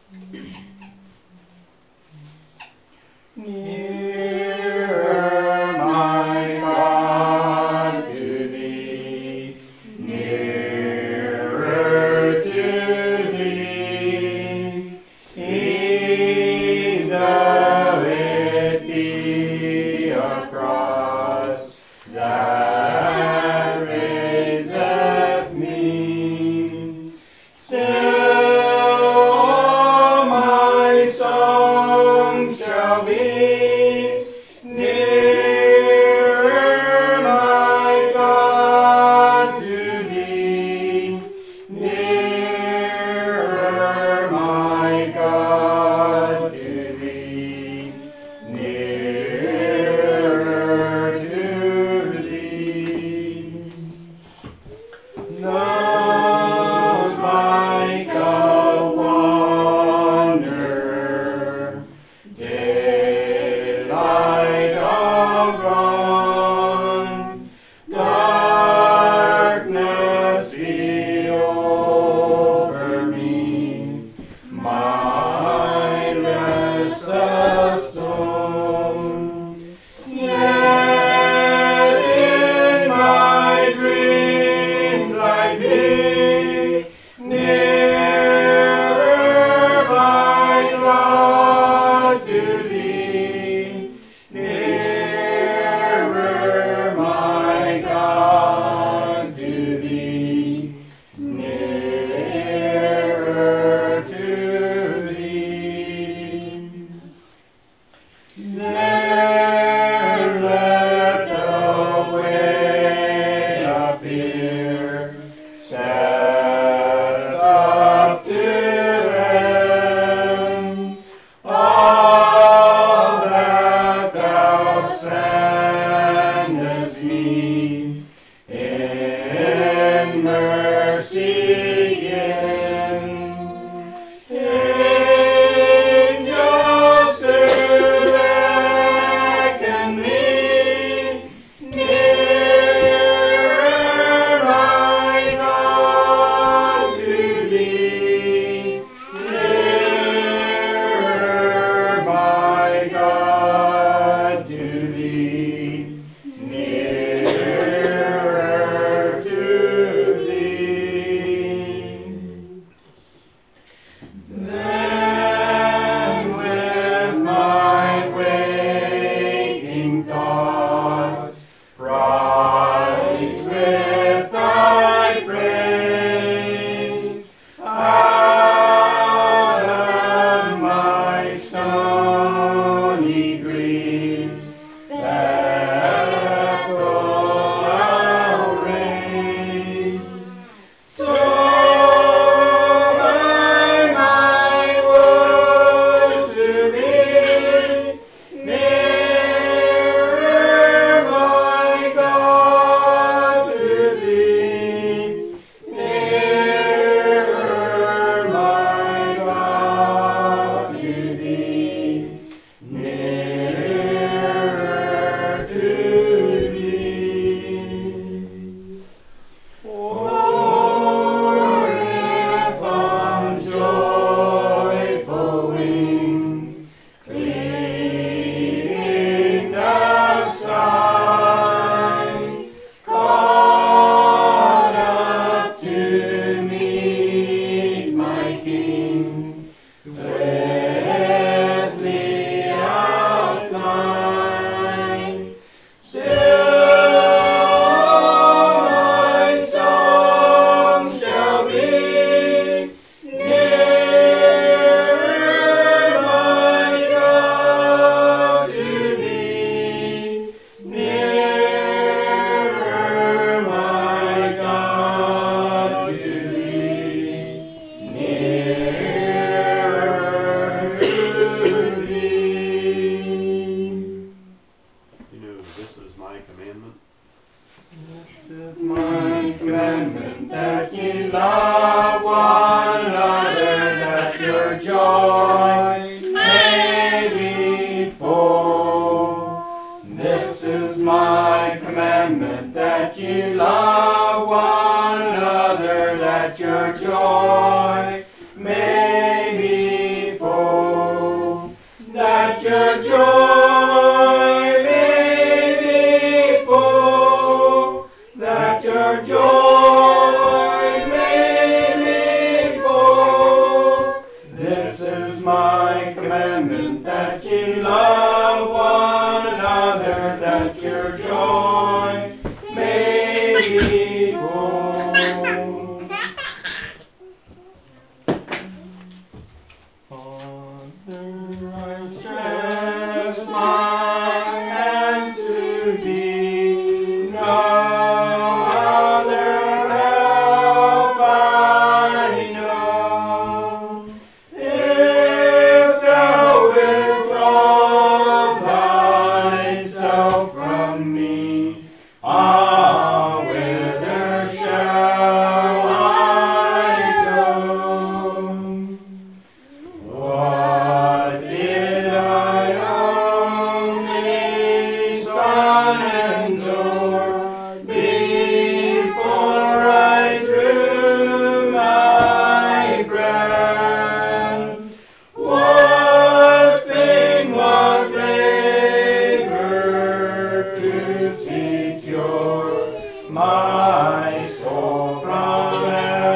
Nearer, my God, to thee, nearer to thee, though it be a cross that raiseth me, still my song shall be nearer, my God, to thee, nearer, my God, to thee, nearer to thee. None like a wanderer, daylight of dawn, darkness be over me, mindless the stone. Yet in my dreams I be nearer, my God, to thee, nearer, my God, to thee, nearer to thee. There let the way appear, set up to end, all that thou sendest me, in mercy in. Angels to beckon me, nearer, my God, to thee, nearer, my God, to thee, nearer to thee. Then with my waking thoughts, bright with thy praise, out of my stony grief, Bethel I'll raise. So my would to thee, nearer, my God, to thee, nearer, my God, to thee, nearer to thee. For if on joyful wings, cleaving the sky, caught up to meet my King, swiftly I'll fly. Still my song shall be nearer, my God, to thee, nearer, my God, to thee, nearer to thee. This is my commandment. This is my commandment, that ye love one another, that your joy may be full. This is my commandment, that ye love one another, that your joy may be ye love one another, that your joy may be full. Father, I stretch my hands to thee, no other help I know. If thou withdraw thyself from me, ah, whither shall I go? What did I only son endure before I drew my breath? What pain, what labor to secure my soul from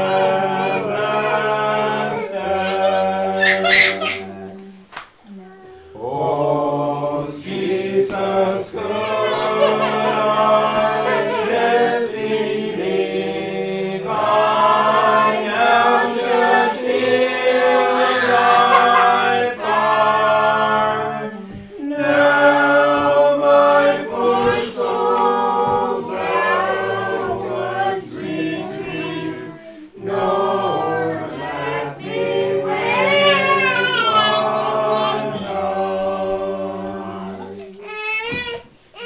endless death? Oh, Jesus, could I this believe I now should feel thy power. Now my poor soul thou wouldst retrieve, nor let me wait one night.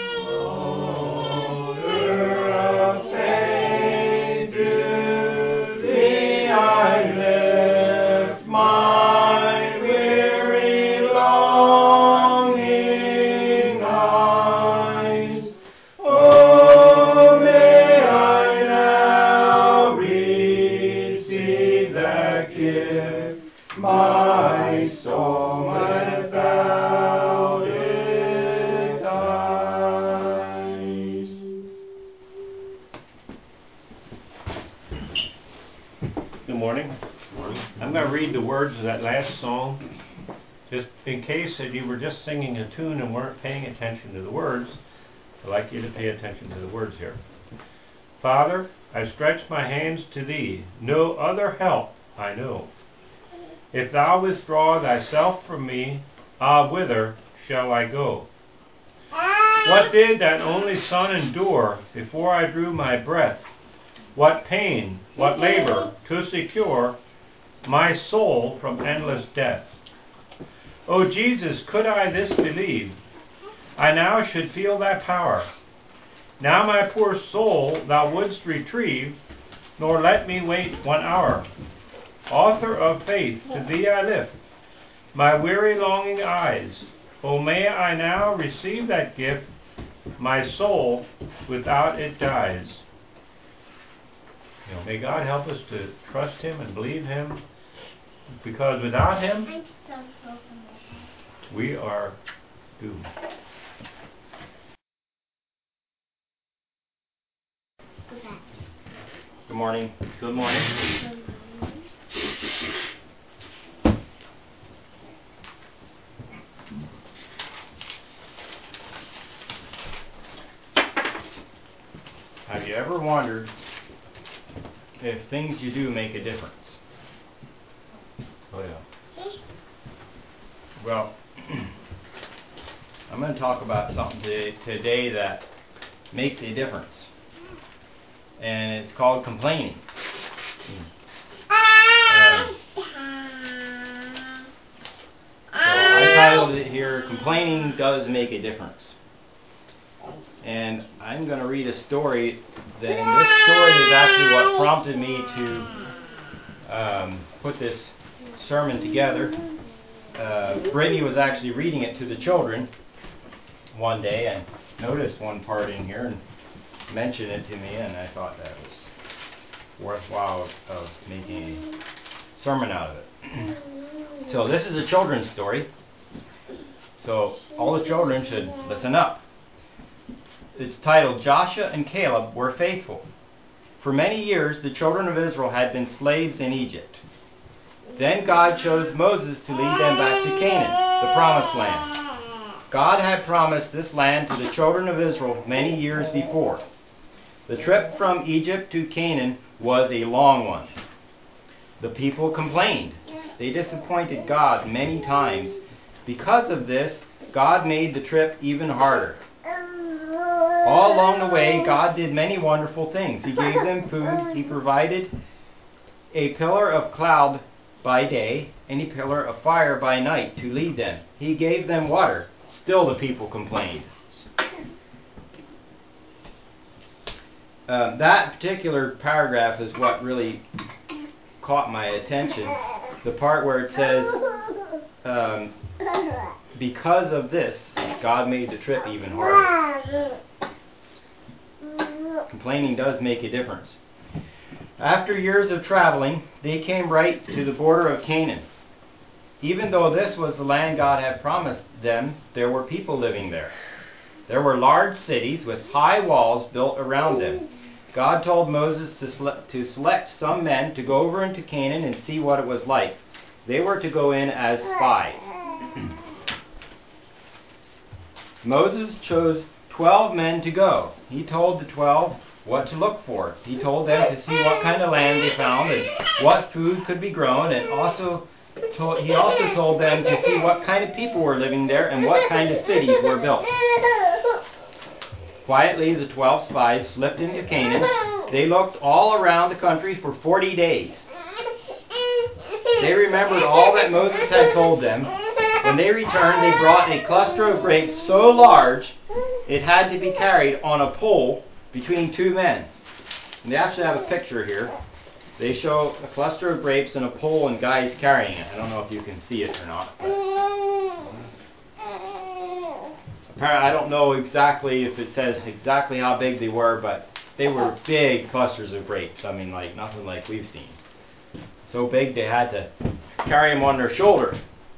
Shoulder of faith, to thee I lift my weary, longing eyes. Oh, may I now receive that gift, my soul without it dies. Good morning. Morning. I'm going to read the words of that last song, just in case that you were just singing a tune and weren't paying attention to the words. I'd like you to pay attention to the words here. Father, I stretch my hands to thee, no other help I know. If thou withdraw thyself from me, ah, whither shall I go? What did that only Son endure before I drew my breath? What pain, what labor to secure my soul from endless death? O Jesus, could I this believe, I now should feel thy power. Now my poor soul thou wouldst retrieve, nor let me wait 1 hour. Author of faith, to thee I lift my weary longing eyes. O may I now receive that gift, my soul without it dies. May God help us to trust Him and believe Him, because without Him, we are doomed. Good morning. Good morning. Have you ever wondered if things you do make a difference? Oh yeah. Well, I'm going to talk about something today that makes a difference. And it's called complaining. So I titled it here, Complaining Does Make a Difference. And I'm going to read a story. And this story is actually what prompted me to put this sermon together. Brittany was actually reading it to the children one day and noticed one part in here and mentioned it to me, and I thought that was worthwhile of making a sermon out of it. So this is a children's story, so all the children should listen up. It's titled, Joshua and Caleb Were Faithful. For many years the children of Israel had been slaves in Egypt. Then God chose Moses to lead them back to Canaan, the promised land. God had promised this land to the children of Israel many years before. The trip from Egypt to Canaan was a long one. The people complained. They disappointed God many times. Because of this, God made the trip even harder. All along the way, God did many wonderful things. He gave them food. He provided a pillar of cloud by day and a pillar of fire by night to lead them. He gave them water. Still the people complained. That particular paragraph is what really caught my attention. The part where it says, because of this, God made the trip even harder. Complaining does make a difference. After years of traveling, they came right to the border of Canaan. Even though this was the land God had promised them, there were people living there. There were large cities with high walls built around them. God told Moses to select some men to go over into Canaan and see what it was like. They were to go in as spies. Moses chose 12 men to go. He told the 12 what to look for. He told them to see what kind of land they found and what food could be grown, and he also told them to see what kind of people were living there and what kind of cities were built. Quietly, the 12 spies slipped into Canaan. They looked all around the country for 40 days. They remembered all that Moses had told them. When they returned, they brought a cluster of grapes so large it had to be carried on a pole between two men. And they actually have a picture here. They show a cluster of grapes and a pole and guys carrying it. I don't know if you can see it or not. I don't know exactly if it says exactly how big they were, but they were big clusters of grapes. I mean, like nothing like we've seen. So big they had to carry them on their shoulder.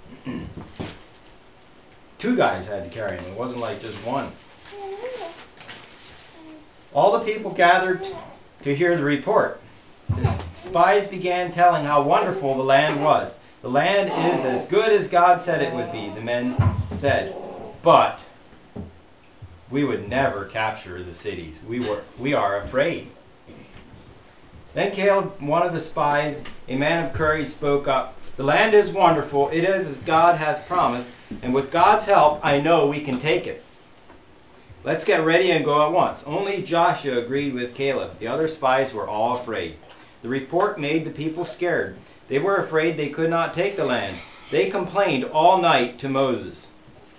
Two guys had to carry them. It wasn't like just one. All the people gathered to hear the report. The spies began telling how wonderful the land was. The land is as good as God said it would be, the men said. But we would never capture the cities. We are afraid. Then Caleb, one of the spies, a man of courage, spoke up. The land is wonderful. It is as God has promised. And with God's help, I know we can take it. Let's get ready and go at once. Only Joshua agreed with Caleb. The other spies were all afraid. The report made the people scared. They were afraid they could not take the land. They complained all night to Moses.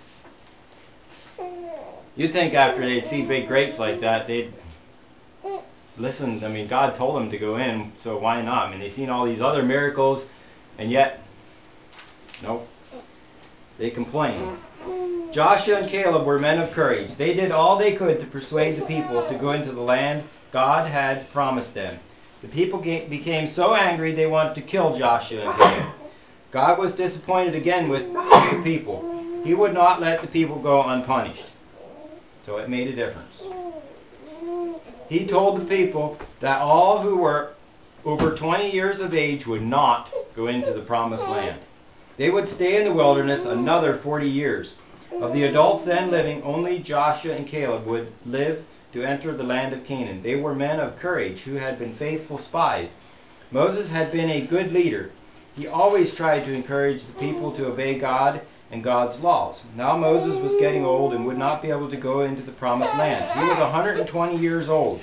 You'd think after they'd see big grapes like that, they'd listen. I mean, God told them to go in, so why not? I mean, they've seen all these other miracles, and yet, nope. They complained. Joshua and Caleb were men of courage. They did all they could to persuade the people to go into the land God had promised them. The people became so angry they wanted to kill Joshua and Caleb. God was disappointed again with the people. He would not let the people go unpunished. So it made a difference. He told the people that all who were over 20 years of age would not go into the promised land. They would stay in the wilderness another 40 years. Of the adults then living, only Joshua and Caleb would live to enter the land of Canaan. They were men of courage who had been faithful spies. Moses had been a good leader. He always tried to encourage the people to obey God and God's laws. Now Moses was getting old and would not be able to go into the promised land. He was 120 years old.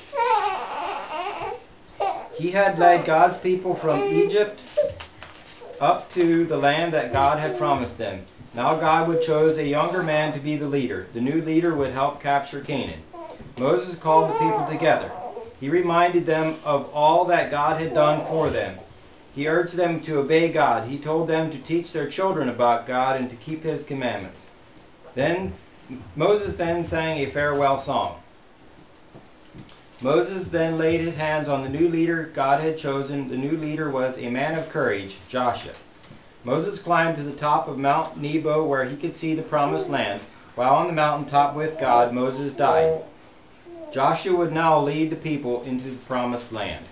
He had led God's people from Egypt up to the land that God had promised them. Now God would choose a younger man to be the leader. The new leader would help capture Canaan. Moses called the people together. He reminded them of all that God had done for them. He urged them to obey God. He told them to teach their children about God and to keep His commandments. Moses then sang a farewell song. Moses then laid his hands on the new leader God had chosen. The new leader was a man of courage, Joshua. Moses climbed to the top of Mount Nebo where he could see the promised land. While on the mountaintop with God, Moses died. Joshua would now lead the people into the promised land.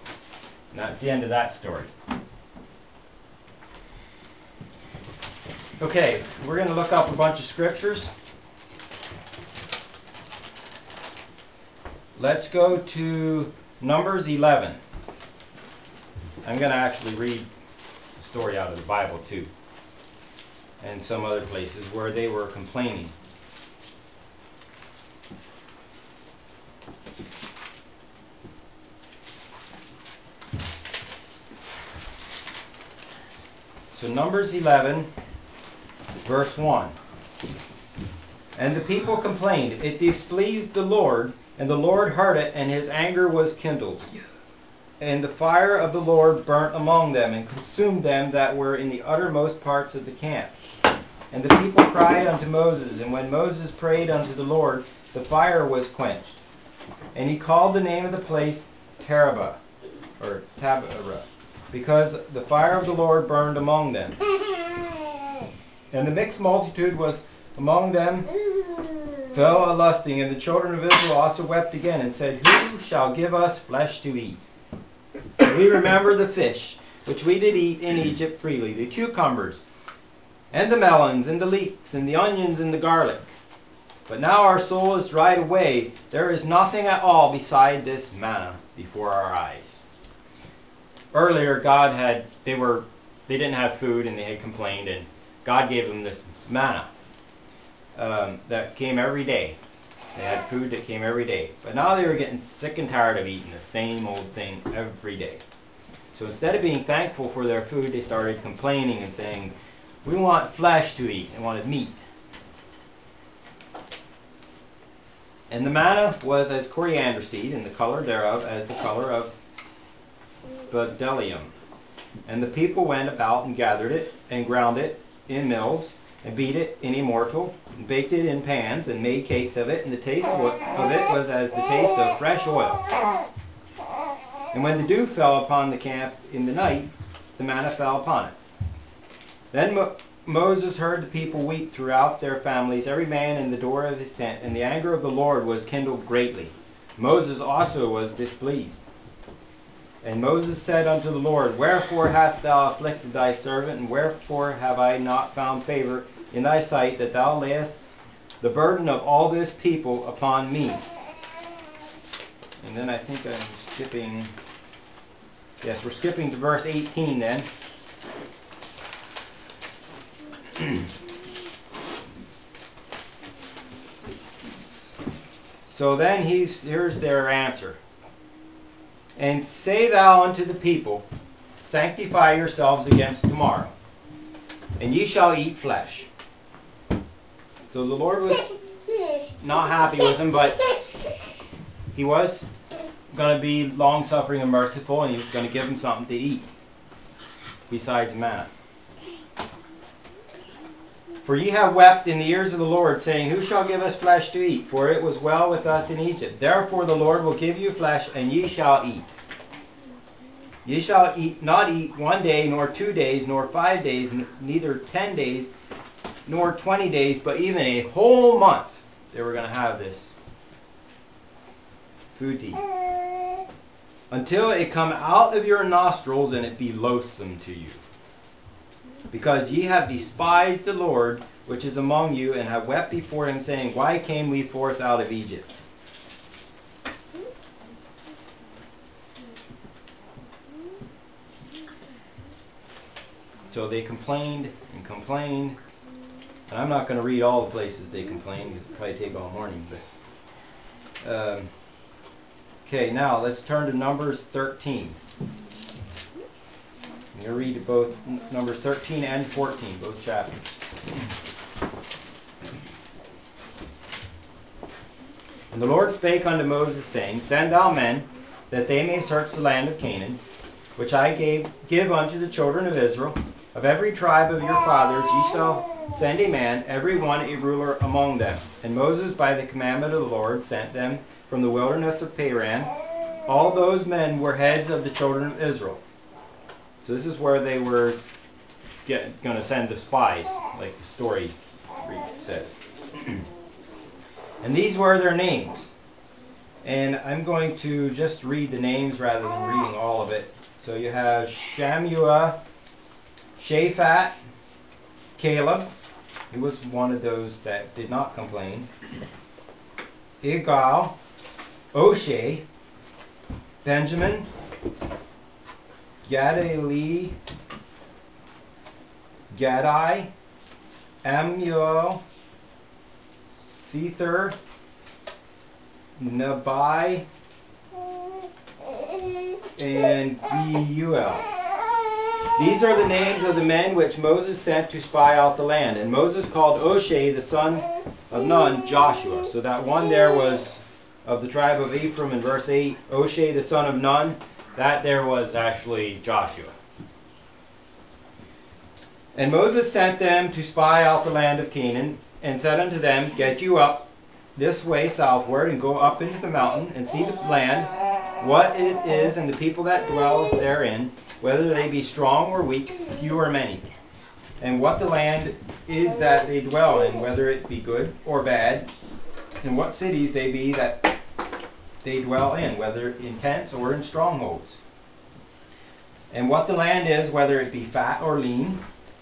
And that's the end of that story. Okay, we're going to look up a bunch of scriptures. Let's go to Numbers 11. I'm going to actually read the story out of the Bible too, and some other places where they were complaining. So Numbers 11, verse 1. And the people complained, it displeased the Lord, and the Lord heard it, and his anger was kindled. And the fire of the Lord burnt among them, and consumed them that were in the uttermost parts of the camp. And the people cried unto Moses, and when Moses prayed unto the Lord, the fire was quenched. And he called the name of the place Taberah, or Taberah, because the fire of the Lord burned among them. And the mixed multitude was among them, fell a-lusting, and the children of Israel also wept again, and said, Who shall give us flesh to eat? We remember the fish, which we did eat in Egypt freely, the cucumbers, and the melons, and the leeks, and the onions, and the garlic. But now our soul is dried away. There is nothing at all beside this manna before our eyes. Earlier, they didn't have food, and they had complained, and God gave them this manna that came every day. They had food that came every day. But now they were getting sick and tired of eating the same old thing every day. So instead of being thankful for their food, they started complaining and saying, we want flesh to eat. They wanted meat. And the manna was as coriander seed, and the color thereof as the color of bdellium. And the people went about and gathered it, and ground it in mills, and beat it in a mortar, and baked it in pans, and made cakes of it, and the taste of it was as the taste of fresh oil. And when the dew fell upon the camp in the night, the manna fell upon it. Then Moses heard the people weep throughout their families, every man in the door of his tent, and the anger of the Lord was kindled greatly. Moses also was displeased. And Moses said unto the Lord, Wherefore hast thou afflicted thy servant, and wherefore have I not found favor in thy sight, that thou layest the burden of all this people upon me? And then I think I'm skipping, yes, we're skipping to verse 18 then. So then here's their answer. And say thou unto the people, Sanctify yourselves against tomorrow, and ye shall eat flesh. So the Lord was not happy with them, but he was going to be long-suffering and merciful, and he was going to give them something to eat besides manna. For ye have wept in the ears of the Lord, saying, Who shall give us flesh to eat? For it was well with us in Egypt. Therefore the Lord will give you flesh, and ye shall eat. Ye shall not eat 1 day, nor 2 days, nor 5 days, neither 10 days, nor 20 days, but even a whole month they were going to have this food to eat. Until it come out of your nostrils, and it be loathsome to you. Because ye have despised the Lord, which is among you, and have wept before him, saying, Why came we forth out of Egypt? So they complained and complained. And I'm not going to read all the places they complained, because it'll probably take all morning. But okay, now let's turn to Numbers 13. You'll read both Numbers 13 and 14, both chapters. And the Lord spake unto Moses, saying, Send thou men, that they may search the land of Canaan, which I give unto the children of Israel. Of every tribe of your fathers ye shall send a man, every one a ruler among them. And Moses by the commandment of the Lord sent them from the wilderness of Paran. All those men were heads of the children of Israel. So this is where they were going to send the spies, like the story says. And these were their names. And I'm going to just read the names rather than reading all of it. So you have Shammua, Shaphat, Caleb, he was one of those that did not complain. Igal, O'Shea, Benjamin, Gadali, Gadai, Amuel, Sether, Nabai, and Beuel. These are the names of the men which Moses sent to spy out the land. And Moses called O'Shea the son of Nun Joshua. So that one there was of the tribe of Ephraim in verse 8. O'Shea the son of Nun, that there was actually Joshua. And Moses sent them to spy out the land of Canaan, and said unto them, Get you up this way southward, and go up into the mountain, and see the land, what it is, and the people that dwell therein, whether they be strong or weak, few or many, and what the land is that they dwell in, whether it be good or bad, and what cities they be that they dwell in, whether in tents or in strongholds, and what the land is, whether it be fat or lean,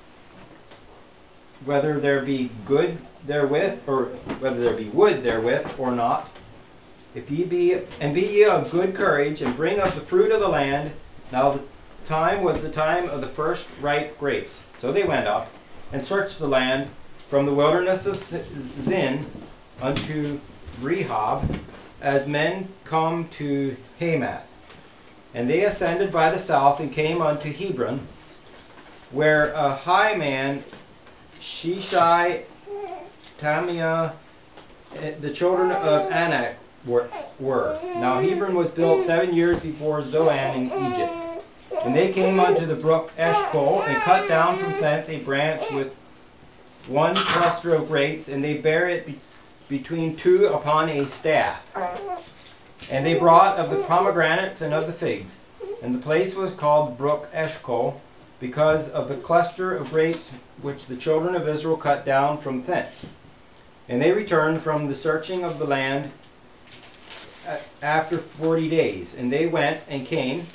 whether there be good therewith, or whether there be wood therewith or not. If ye be, and be ye of good courage, and bring up the fruit of the land. Now the time was the time of the first ripe grapes. So they went up, and searched the land from the wilderness of Zin unto Rehob, as men come to Hamath. And they ascended by the south, and came unto Hebron, where a high man, Shishai, Tamiah, the children of Anak were. Now Hebron was built 7 years before Zoan in Egypt. And they came unto the brook Eshcol, and cut down from thence a branch with one cluster of grapes, and they bare it between two upon a staff. And they brought of the pomegranates and of the figs. And the place was called brook Eshcol, because of the cluster of grapes which the children of Israel cut down from thence. And they returned from the searching of the land after 40 days. And they went and came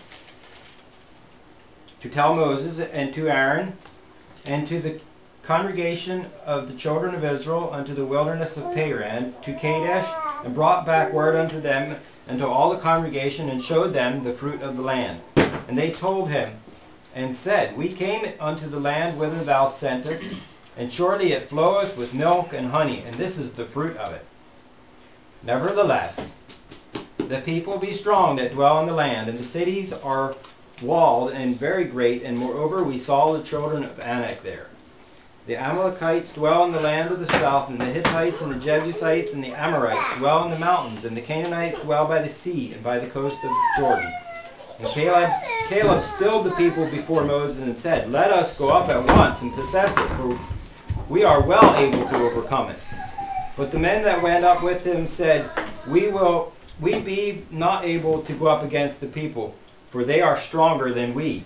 to tell Moses and to Aaron and to the congregation of the children of Israel unto the wilderness of Paran, to Kadesh, and brought back word unto them and to all the congregation, and showed them the fruit of the land. And they told him, and said, We came unto the land whither thou sentest, and surely it floweth with milk and honey, and this is the fruit of it. Nevertheless, the people be strong that dwell in the land, and the cities are walled and very great, and moreover we saw the children of Anak there. The Amalekites dwell in the land of the south, and the Hittites and the Jebusites and the Amorites dwell in the mountains, and the Canaanites dwell by the sea and by the coast of Jordan. And Caleb stilled the people before Moses and said, Let us go up at once and possess it, for we are well able to overcome it. But the men that went up with him said, We be not able to go up against the people, for they are stronger than we.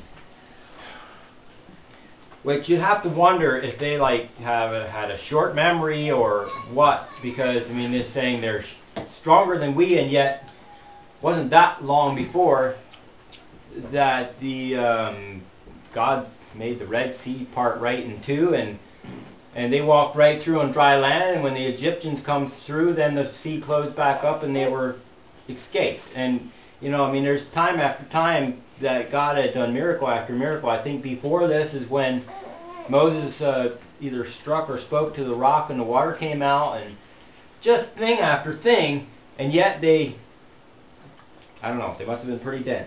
Which you'd have to wonder if they have had a short memory or what, because I mean it's saying they're stronger than we, and yet wasn't that long before that the God made the Red Sea part right in two, and they walked right through on dry land, and when the Egyptians come through, then the sea closed back up and they were escaped. And you know, I mean, there's time after time that God had done miracle after miracle. I think before this is when Moses either struck or spoke to the rock and the water came out, and just thing after thing, and yet they, I don't know, they must have been pretty dense.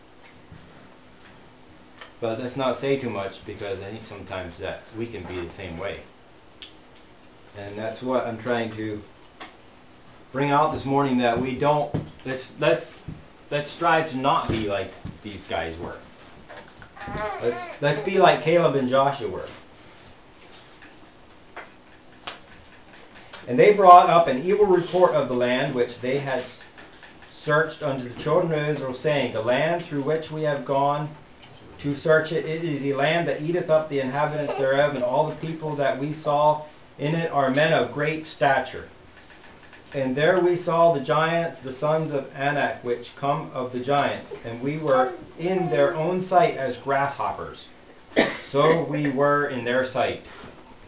But let's not say too much, because I think sometimes that we can be the same way. And that's what I'm trying to bring out this morning, that we don't, let's strive to not be like these guys were. Let's be like Caleb and Joshua were. And they brought up an evil report of the land which they had searched unto the children of Israel, saying, The land through which we have gone to search it, it is a land that eateth up the inhabitants thereof, and all the people that we saw in it are men of great stature. And there we saw the giants, the sons of Anak, which come of the giants, and we were in their own sight as grasshoppers. So we were in their sight.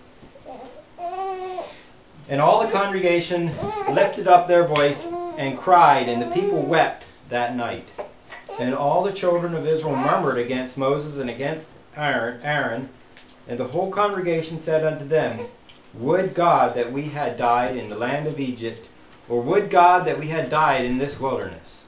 And all the congregation lifted up their voice and cried, and the people wept that night. And all the children of Israel murmured against Moses and against Aaron, and the whole congregation said unto them, Would God that we had died in the land of Egypt, or would God that we had died in this wilderness?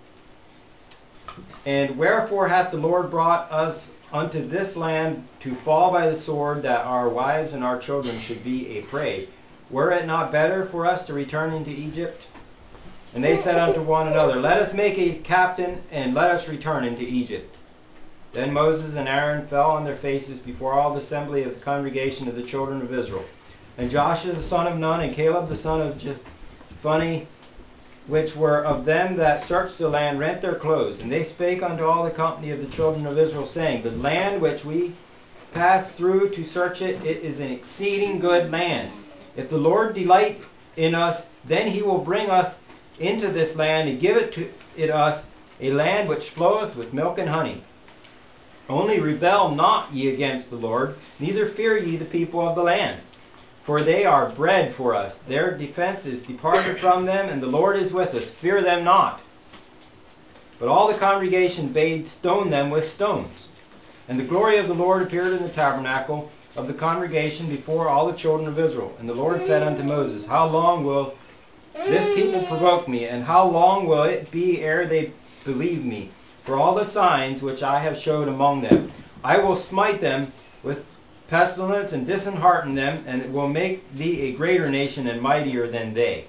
And wherefore hath the Lord brought us unto this land to fall by the sword, that our wives and our children should be a prey? Were it not better for us to return into Egypt? And they said unto one another, Let us make a captain, and let us return into Egypt. Then Moses and Aaron fell on their faces before all the assembly of the congregation of the children of Israel. And Joshua the son of Nun, and Caleb the son of Jephunneh, which were of them that searched the land, rent their clothes. And they spake unto all the company of the children of Israel, saying, The land which we passed through to search it, it is an exceeding good land. If the Lord delight in us, then he will bring us into this land, and give it us, a land which floweth with milk and honey. Only rebel not ye against the Lord, neither fear ye the people of the land. For they are bread for us. Their defense is departed from them, and the Lord is with us. Fear them not. But all the congregation bade stone them with stones. And the glory of the Lord appeared in the tabernacle of the congregation before all the children of Israel. And the Lord said unto Moses, How long will this people provoke me, and how long will it be ere they believe me, for all the signs which I have showed among them? I will smite them with pestilence and dishearten them, and will make thee a greater nation and mightier than they.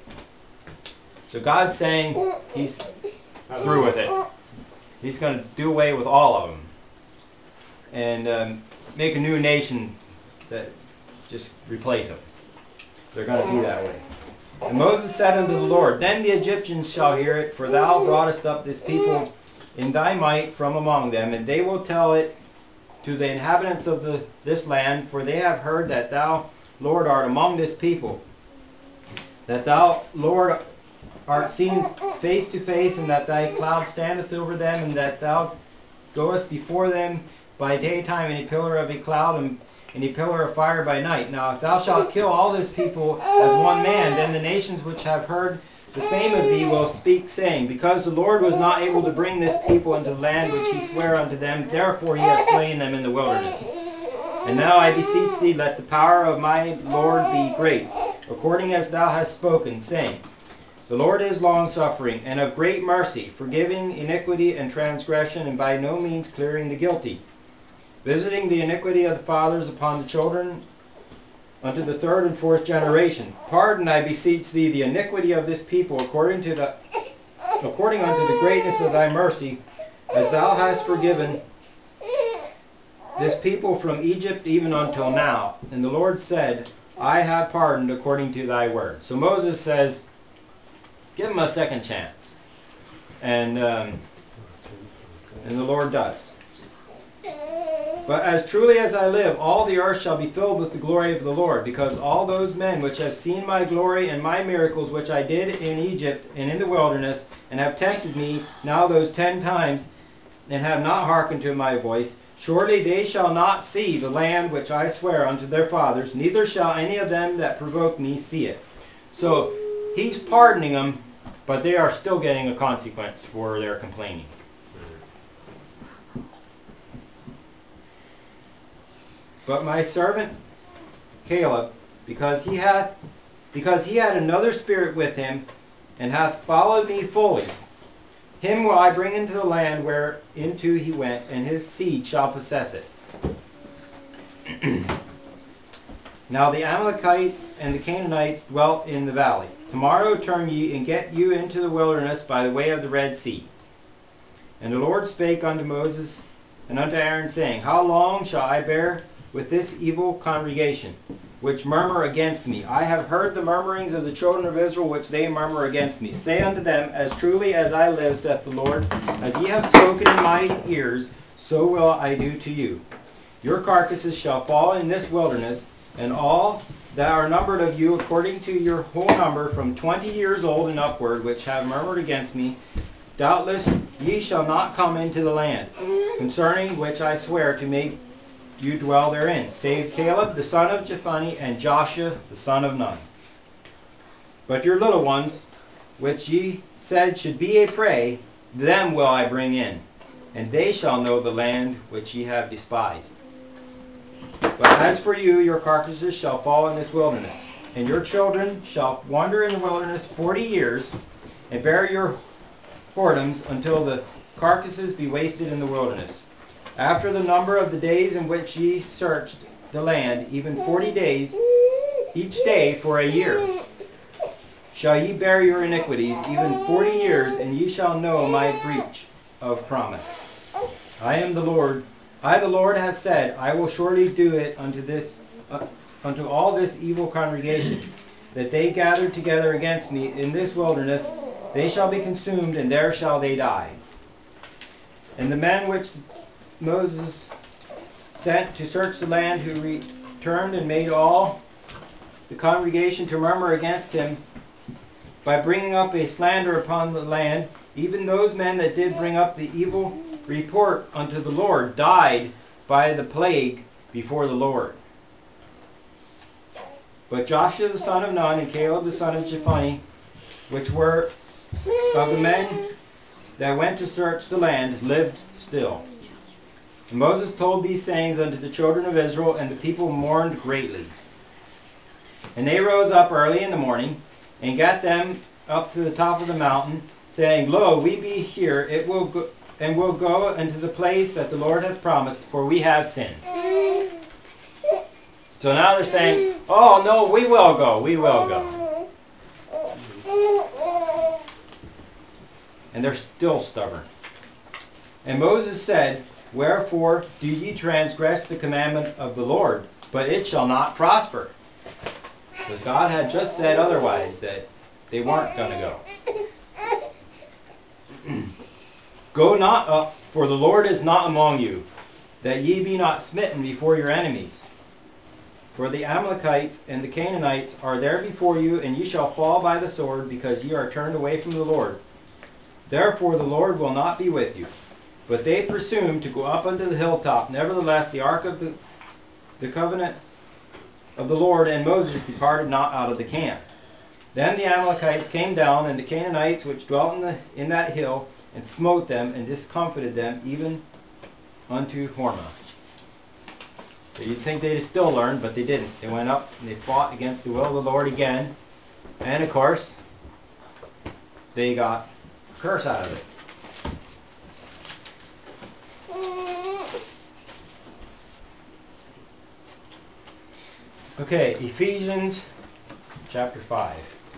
So God's saying he's through with it. He's going to do away with all of them and make a new nation that just replace them. They're going to do that way. And Moses said unto the Lord, Then the Egyptians shall hear it, for thou broughtest up this people in thy might from among them, and they will tell it to the inhabitants of this land, for they have heard that thou, Lord, art among this people, that thou, Lord, art seen face to face, and that thy cloud standeth over them, and that thou goest before them by daytime in a pillar of a cloud, and in a pillar of fire by night. Now if thou shalt kill all this people as one man, then the nations which have heard the fame of thee will speak, saying, Because the Lord was not able to bring this people into the land which he sware unto them, therefore he hath slain them in the wilderness. And now I beseech thee, let the power of my Lord be great, according as thou hast spoken, saying, The Lord is longsuffering, and of great mercy, forgiving iniquity and transgression, and by no means clearing the guilty, visiting the iniquity of the fathers upon the children unto the third and fourth generation. Pardon, I beseech thee, the iniquity of this people, according unto the greatness of thy mercy, as thou hast forgiven this people from Egypt even until now. And the Lord said, I have pardoned according to thy word. So Moses says, give them a second chance. And the Lord does. But as truly as I live, all the earth shall be filled with the glory of the Lord, because all those men which have seen my glory and my miracles which I did in Egypt and in the wilderness, and have tempted me now those 10 times, and have not hearkened to my voice, surely they shall not see the land which I swear unto their fathers, neither shall any of them that provoke me see it. So he's pardoning them, but they are still getting a consequence for their complaining. But my servant Caleb, because he had another spirit with him, and hath followed me fully, him will I bring into the land whereinto he went, and his seed shall possess it. Now the Amalekites and the Canaanites dwelt in the valley. Tomorrow turn ye and get you into the wilderness by the way of the Red Sea. And the Lord spake unto Moses and unto Aaron, saying, How long shall I bear with this evil congregation, which murmur against me? I have heard the murmurings of the children of Israel, which they murmur against me. Say unto them, As truly as I live, saith the Lord, as ye have spoken in my ears, so will I do to you. Your carcasses shall fall in this wilderness, and all that are numbered of you, according to your whole number, from 20 years old and upward, which have murmured against me, doubtless ye shall not come into the land, concerning which I swear to make you dwell therein, save Caleb the son of Jephunneh and Joshua the son of Nun. But your little ones, which ye said should be a prey, them will I bring in, and they shall know the land which ye have despised. But as for you, your carcasses shall fall in this wilderness, and your children shall wander in the wilderness 40 years, and bear your whoredoms until the carcasses be wasted in the wilderness. After the number of the days in which ye searched the land, even 40 days, each day for a year, shall ye bear your iniquities, even 40 years, and ye shall know my breach of promise. I am the Lord. I, the Lord, have said, I will surely do it unto all this evil congregation, that they gathered together against me in this wilderness. They shall be consumed, and there shall they die. And the men which Moses sent to search the land, who returned and made all the congregation to murmur against him by bringing up a slander upon the land, even those men that did bring up the evil report unto the Lord, died by the plague before the Lord. But Joshua the son of Nun and Caleb the son of Jephunneh, which were of the men that went to search the land, lived still. And Moses told these sayings unto the children of Israel, and the people mourned greatly. And they rose up early in the morning, and gat them up to the top of the mountain, saying, Lo, we be here, and will go unto the place that the Lord hath promised, for we have sinned. So now they're saying, oh no, we will go, we will go. And they're still stubborn. And Moses said, Wherefore do ye transgress the commandment of the Lord? But it shall not prosper. Because God had just said otherwise, that they weren't going to go. Go not up, for the Lord is not among you, that ye be not smitten before your enemies. For the Amalekites and the Canaanites are there before you, and ye shall fall by the sword, because ye are turned away from the Lord. Therefore the Lord will not be with you. But they presumed to go up unto the hilltop. Nevertheless, the ark of the covenant of the Lord and Moses departed not out of the camp. Then the Amalekites came down, and the Canaanites which dwelt in that hill, and smote them, and discomfited them, even unto Hormah. So you'd think they'd still learn, but they didn't. They went up, and they fought against the will of the Lord again. And of course, they got a curse out of it. Okay, Ephesians chapter 5.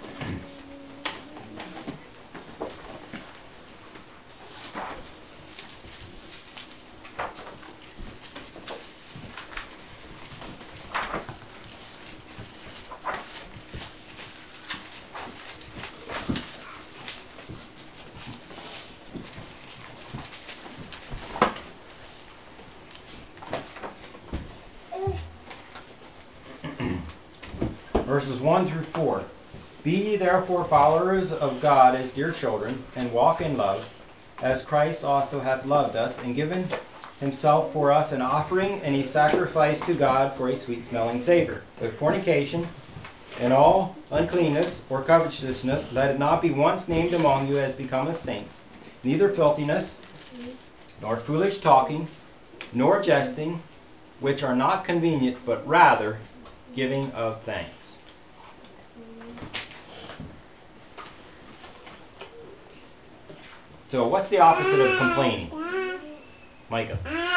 Verses 1 through 4. Be ye therefore followers of God as dear children, and walk in love, as Christ also hath loved us, and given himself for us an offering and a sacrifice to God for a sweet-smelling savor. But fornication and all uncleanness or covetousness, let it not be once named among you as becometh saints, neither filthiness, nor foolish talking, nor jesting, which are not convenient, but rather giving of thanks. So what's the opposite of complaining? Micah.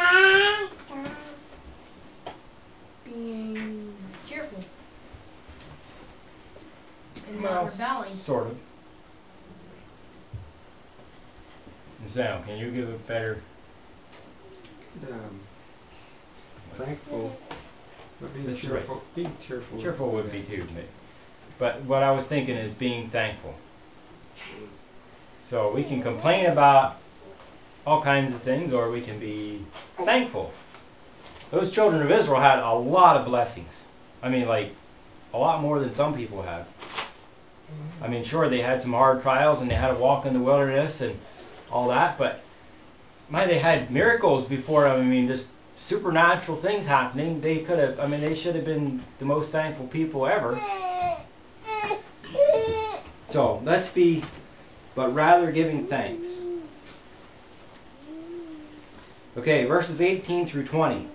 Being cheerful. And not rebelling. Sort of. Sam, can you give a better... Thankful. But being That's cheerful. right. Being cheerful. Cheerful would be too. But what I was thinking is being thankful. So we can complain about all kinds of things, or we can be thankful. Those children of Israel had a lot of blessings. I mean, like, a lot more than some people have. I mean, sure, they had some hard trials, and they had to walk in the wilderness and all that, but they had miracles before. I mean, just supernatural things happening. They could have, they should have been the most thankful people ever. So, let's be, but rather giving thanks. Okay, verses 18 through 20.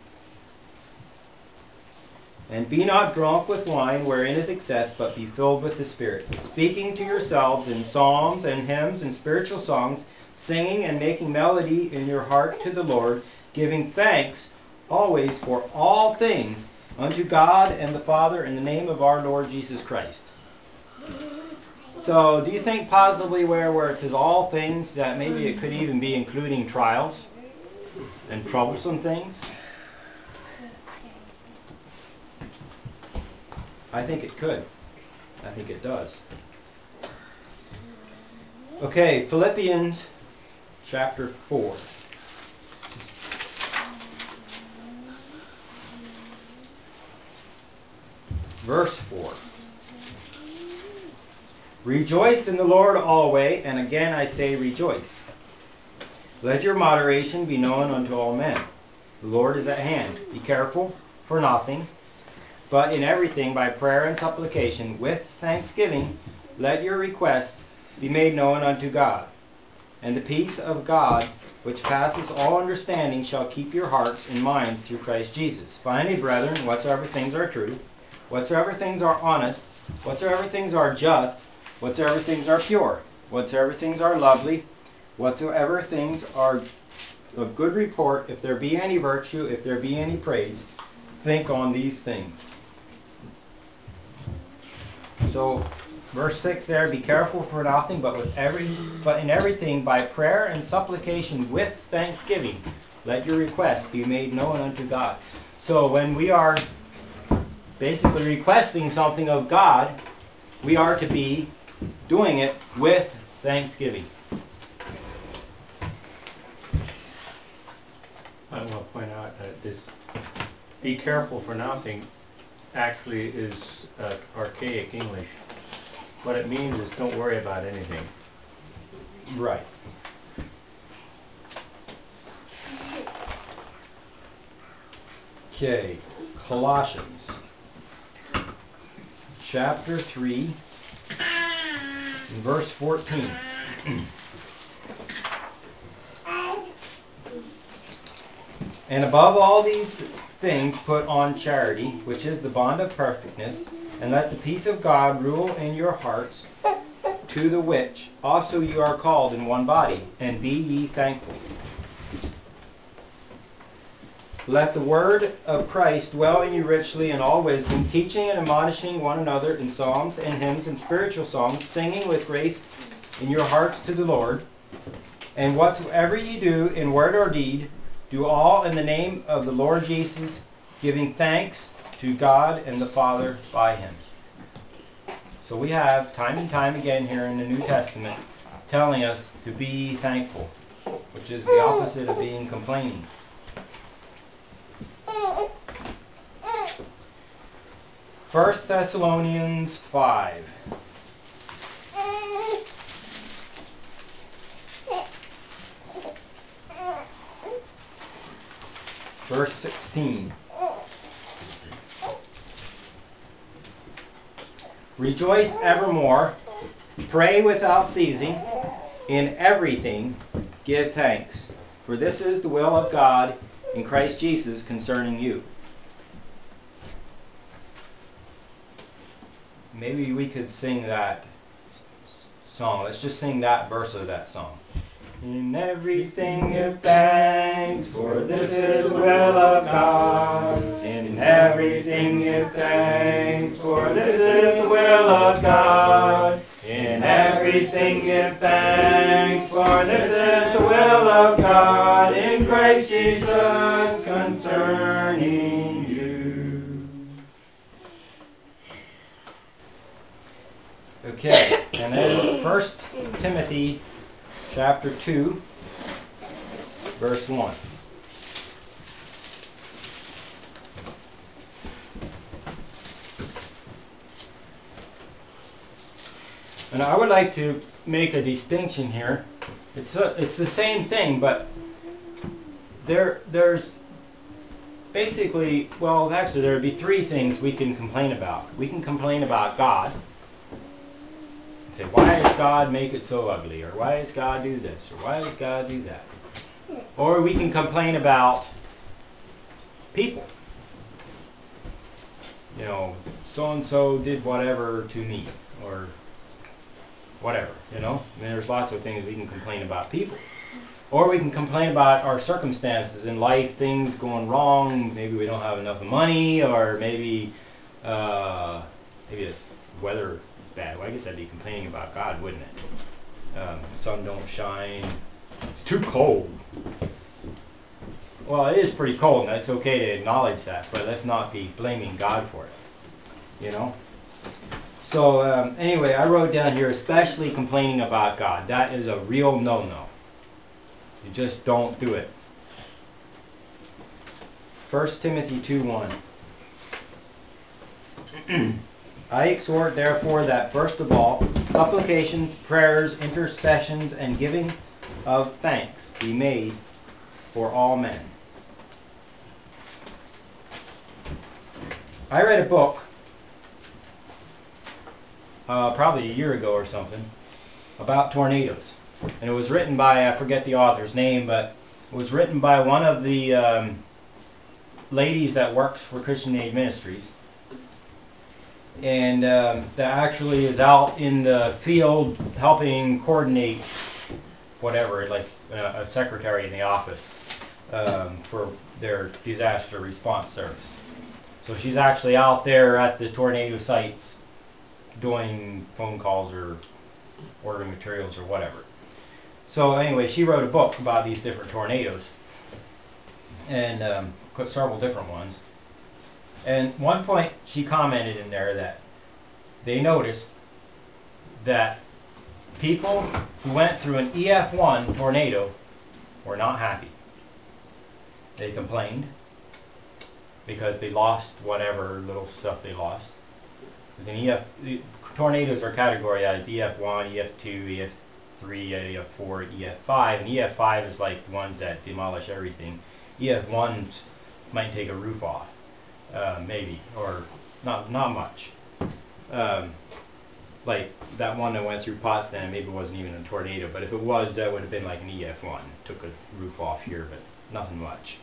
And be not drunk with wine wherein is excess, but be filled with the Spirit, speaking to yourselves in psalms and hymns and spiritual songs, singing and making melody in your heart to the Lord, giving thanks always for all things unto God and the Father in the name of our Lord Jesus Christ. So, do you think possibly where it says all things, that maybe it could even be including trials and troublesome things? I think it could. I think it does. Okay, Philippians chapter 4. Verse 4. Rejoice in the Lord always, and again I say rejoice. Let your moderation be known unto all men. The Lord is at hand. Be careful for nothing, but in everything by prayer and supplication with thanksgiving let your requests be made known unto God. And the peace of God, which passes all understanding, shall keep your hearts and minds through Christ Jesus. Finally, brethren, whatsoever things are true, whatsoever things are honest, whatsoever things are just, whatsoever things are pure, whatsoever things are lovely, whatsoever things are of good report, if there be any virtue, if there be any praise, think on these things. So, verse 6 there, be careful for nothing, but in everything by prayer and supplication with thanksgiving, let your requests be made known unto God. So when we are basically requesting something of God, we are to be doing it with thanksgiving. I want to point out that this be careful for nothing actually is archaic English. What it means is don't worry about anything. Right. Okay, Colossians chapter 3 verse 14. And above all these things put on charity, which is the bond of perfectness, and let the peace of God rule in your hearts, to the which also you are called in one body, and be ye thankful. Let the word of Christ dwell in you richly in all wisdom, teaching and admonishing one another in psalms and hymns and spiritual songs, singing with grace in your hearts to the Lord. And whatsoever ye do in word or deed, do all in the name of the Lord Jesus, giving thanks to God and the Father by Him. So we have time and time again here in the New Testament telling us to be thankful, which is the opposite of being complaining. First Thessalonians 5. Verse 16. Rejoice evermore, pray without ceasing, in everything give thanks, for this is the will of God in Christ Jesus concerning you. Maybe we could sing that song. Let's just sing that verse of that song. In everything give thanks, for this is the will of God. In everything give thanks, for this is the will of God. In everything give thanks, for this is the will of God in Christ Jesus concerning you. Okay, and then 1 Timothy chapter 2, verse 1. And I would like to make a distinction here. It's the same thing, but there's basically, well, actually there would be three things we can complain about. We can complain about God, say, why does God make it so ugly? Or why does God do this? Or why does God do that? Or we can complain about people. You know, so-and-so did whatever to me. Or whatever, you know. I mean, there's lots of things we can complain about people. Or we can complain about our circumstances in life, things going wrong. Maybe we don't have enough money, or maybe it's weather bad. Well, I guess I'd be complaining about God, wouldn't it? The sun don't shine. It's too cold. Well, it is pretty cold, and it's okay to acknowledge that, but let's not be blaming God for it. You know? So, anyway, I wrote down here, especially complaining about God. That is a real no-no. You just don't do it. 1 Timothy 2:1. I exhort, therefore, that first of all, supplications, prayers, intercessions, and giving of thanks be made for all men. I read a book probably a year ago or something about tornadoes. And it was written by, I forget the author's name, but it was written by one of the ladies that works for Christian Aid Ministries. And that actually is out in the field helping coordinate whatever, like a secretary in the office for their disaster response service. So she's actually out there at the tornado sites doing phone calls or ordering materials or whatever. So anyway, she wrote a book about these different tornadoes, and several different ones. And one point she commented in there that they noticed that people who went through an EF1 tornado were not happy. They complained because they lost whatever little stuff they lost. Tornadoes are categorized EF1, EF2, EF3, EF4, EF5, and EF5 is like the ones that demolish everything. EF1s might take a roof off. Maybe, or not much. Like that one that went through Potsdam, maybe it wasn't even a tornado, but if it was, that would have been like an EF1. Took a roof off here, but nothing much.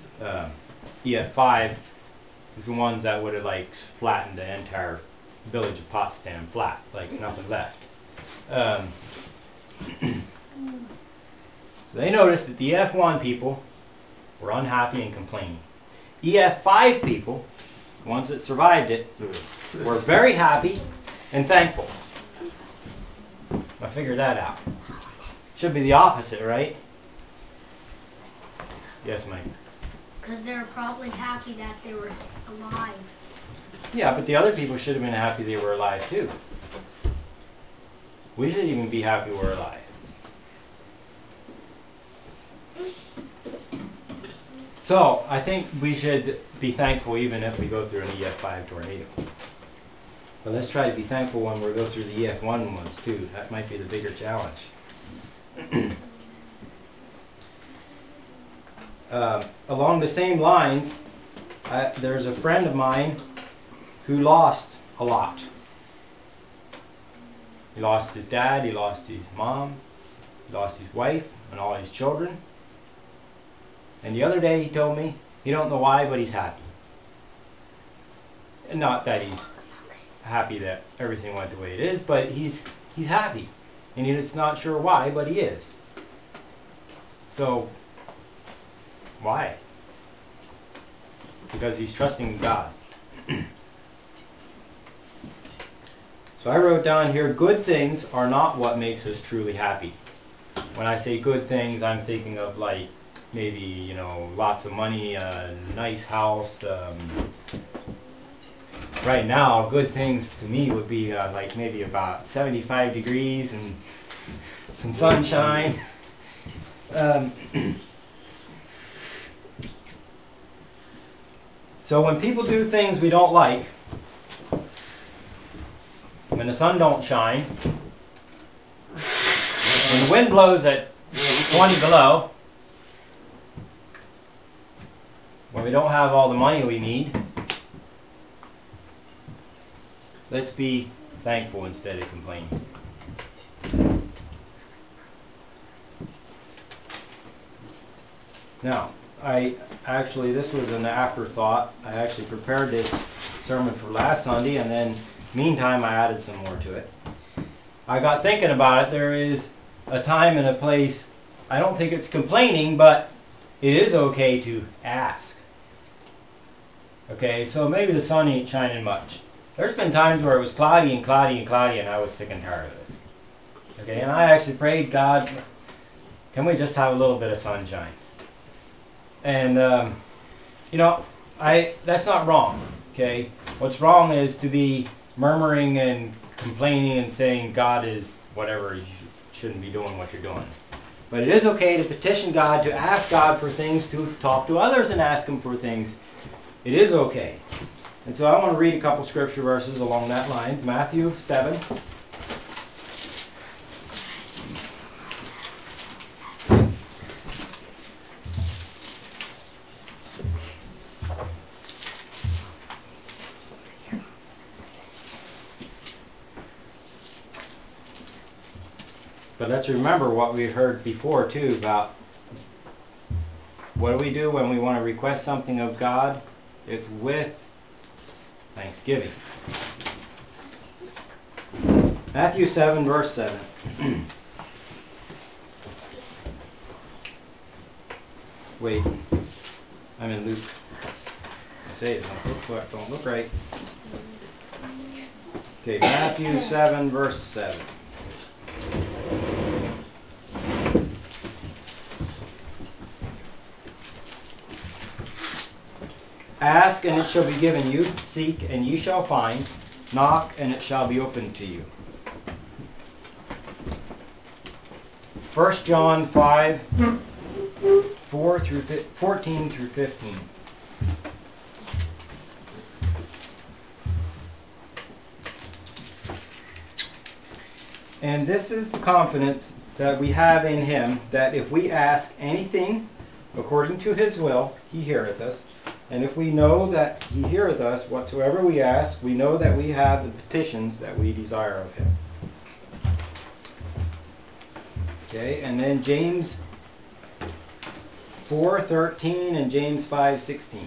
EF5 is the ones that would have like flattened the entire village of Potsdam flat, like nothing left. So they noticed that the EF1 people were unhappy and complaining. EF5 people, the ones that survived it, were very happy and thankful. I figured that out. Should be the opposite, right? Yes, Mike? Because they were probably happy that they were alive. Yeah, but the other people should have been happy they were alive too. We should even be happy we're alive. So, I think we should be thankful even if we go through an EF5 tornado. But let's try to be thankful when we go through the EF1 ones too. That might be the bigger challenge. Along the same lines, there's a friend of mine who lost a lot. He lost his dad, he lost his mom, he lost his wife and all his children. And the other day he told me he don't know why, but he's happy. And not that he's happy that everything went the way it is, but he's happy. And he's not sure why, but he is. So, why? Because he's trusting God. So I wrote down here, good things are not what makes us truly happy. When I say good things, I'm thinking of like maybe, you know, lots of money, a nice house. Right now, good things to me would be like maybe about 75 degrees and some sunshine. So when people do things we don't like, when the sun don't shine, when the wind blows at 20 below, when we don't have all the money we need, let's be thankful instead of complaining. Now, this was an afterthought. I actually prepared this sermon for last Sunday, and then meantime I added some more to it. I got thinking about it. There is a time and a place. I don't think it's complaining, but it is okay to ask. Okay, so maybe the sun ain't shining much. There's been times where it was cloudy and cloudy and cloudy, and I was sick and tired of it. Okay, and I actually prayed, God, can we just have a little bit of sunshine? And, that's not wrong, okay? What's wrong is to be murmuring and complaining and saying God is whatever, you shouldn't be doing what you're doing. But it is okay to petition God, to ask God for things, to talk to others and ask Him for things. It is okay. And so I want to read a couple scripture verses along that lines. Matthew 7. But let's remember what we heard before too about what do we do when we want to request something of God? It's with thanksgiving. Matthew 7 verse 7. Wait, I'm in Luke. I say it, don't look right. Okay, Matthew 7 verse 7. Ask, and it shall be given you. Seek, and ye shall find. Knock, and it shall be opened to you. 1 John 5, 14 through 15. And this is the confidence that we have in Him, that if we ask anything according to His will, He heareth us. And if we know that He heareth us, whatsoever we ask, we know that we have the petitions that we desire of Him. Okay, and then James 4:13 and James 5:16.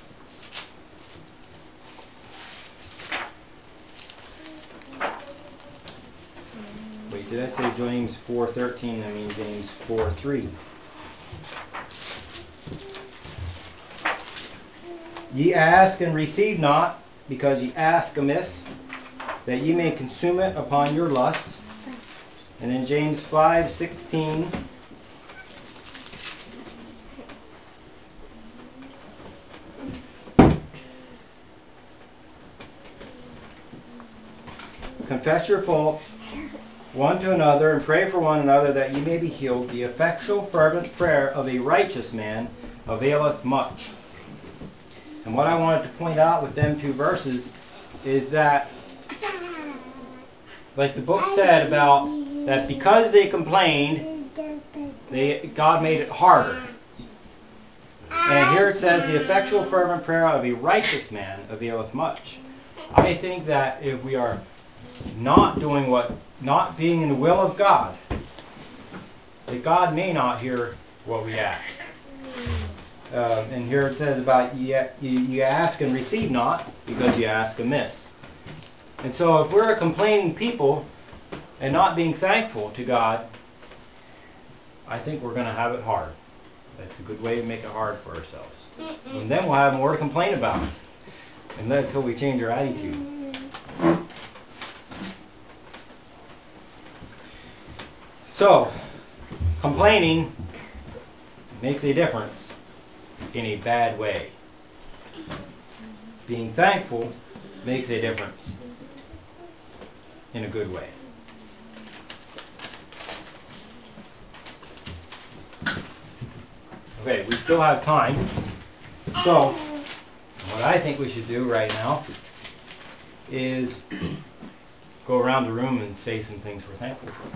Wait, did I say James 4:13? I mean James 4:3. Ye ask and receive not, because ye ask amiss, that ye may consume it upon your lusts. And in James 5:16, confess your faults one to another, and pray for one another, that ye may be healed. The effectual fervent prayer of a righteous man availeth much. And what I wanted to point out with them two verses is that, like the book said about that, because they complained, God made it harder. And here it says, the effectual fervent prayer of a righteous man availeth much. I think that if we are not being in the will of God, that God may not hear what we ask. And here it says about you ask and receive not, because you ask amiss. And so if we're a complaining people and not being thankful to God, I think we're going to have it hard. That's a good way to make it hard for ourselves. And then we'll have more to complain about. And then until we change our attitude. So, complaining makes a difference in a bad way. Being thankful makes a difference in a good way. Okay, we still have time. So, what I think we should do right now is go around the room and say some things we're thankful for.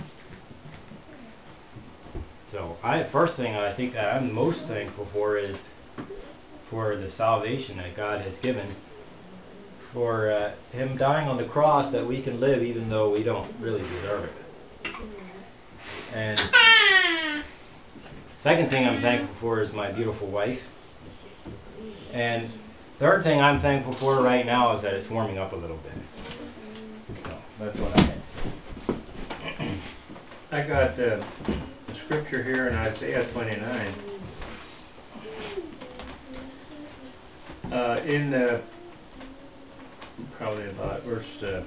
So, first thing I think that I'm most thankful for is for the salvation that God has given, for Him dying on the cross that we can live even though we don't really deserve it. And Second thing I'm thankful for is my beautiful wife. And third thing I'm thankful for right now is that it's warming up a little bit. So that's what I had to say. I got a scripture here in Isaiah 29. In probably about verse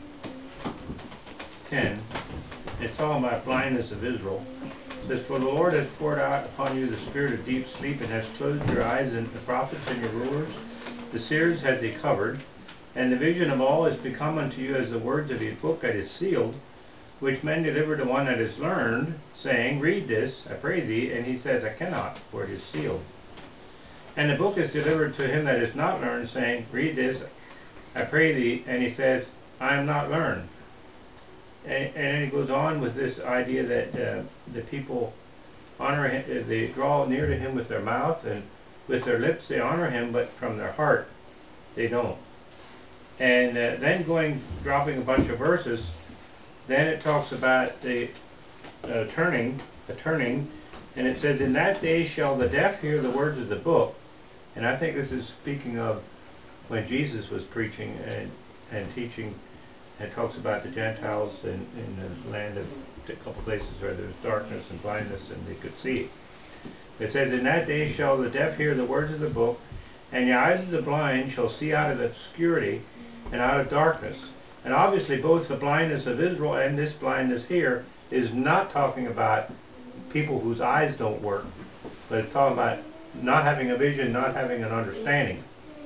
10, it's talking about blindness of Israel. It says, "For the Lord has poured out upon you the spirit of deep sleep, and has closed your eyes, and the prophets and your rulers, the seers has he covered, and the vision of all is become unto you as the words of a book that is sealed, which men deliver to one that is learned, saying, Read this, I pray thee. And he says, I cannot, for it is sealed. And the book is delivered to him that is not learned, saying, Read this, I pray thee. And he says, I am not learned. And he goes on with this idea that the people honor him, they draw near to him with their mouth, and with their lips they honor him, but from their heart they don't. And then dropping a bunch of verses, then it talks about the turning, and it says, In that day shall the deaf hear the words of the book. And I think this is speaking of when Jesus was preaching and teaching. It talks about the Gentiles in the land of a couple places where there's darkness and blindness and they could see. It says, In that day shall the deaf hear the words of the book, and the eyes of the blind shall see out of obscurity and out of darkness. And obviously both the blindness of Israel and this blindness here is not talking about people whose eyes don't work, but it's talking about not having a vision, not having an understanding.